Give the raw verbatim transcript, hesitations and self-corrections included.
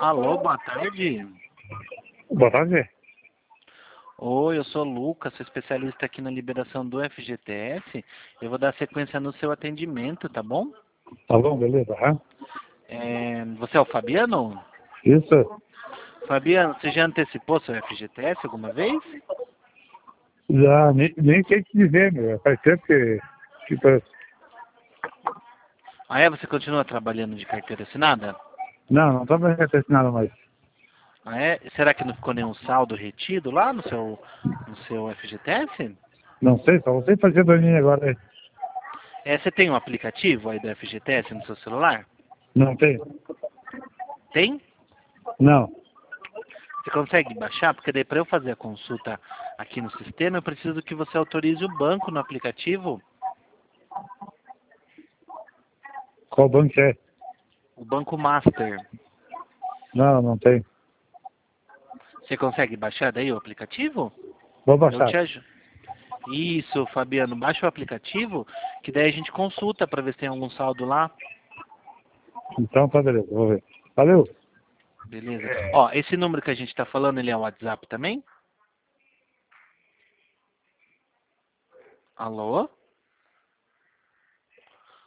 Alô, boa tarde. Boa tarde. Oi, eu sou o Lucas, sou especialista aqui na liberação do F G T S. Eu vou dar sequência no seu atendimento, tá bom? Tá bom, beleza. Aham. É, você é o Fabiano? Isso. Fabiano, você já antecipou seu F G T S alguma vez? Já nem, nem sei te dizer, meu. Faz tempo que. que tô- Ah, é? Você continua trabalhando de carteira assinada? Não, não tô mais nada mais. Ah, é? Será que não ficou nenhum saldo retido lá no seu, no seu F G T S? Não sei, só você fazer doninha agora. Aí. É, você tem um aplicativo aí do F G T S no seu celular? Não tem? Tem? Não. Você consegue baixar? Porque daí para eu fazer a consulta aqui no sistema, eu preciso que você autorize o banco no aplicativo, Qual banco é? o Banco Master. Não, não tem. Você consegue baixar daí o aplicativo? Vou Eu baixar. te ajudo. Isso, Fabiano, baixa o aplicativo, que daí a gente consulta para ver se tem algum saldo lá. Então tá beleza, vou ver. Valeu. Beleza. Ó, esse número que a gente está falando, ele é o WhatsApp também? Alô?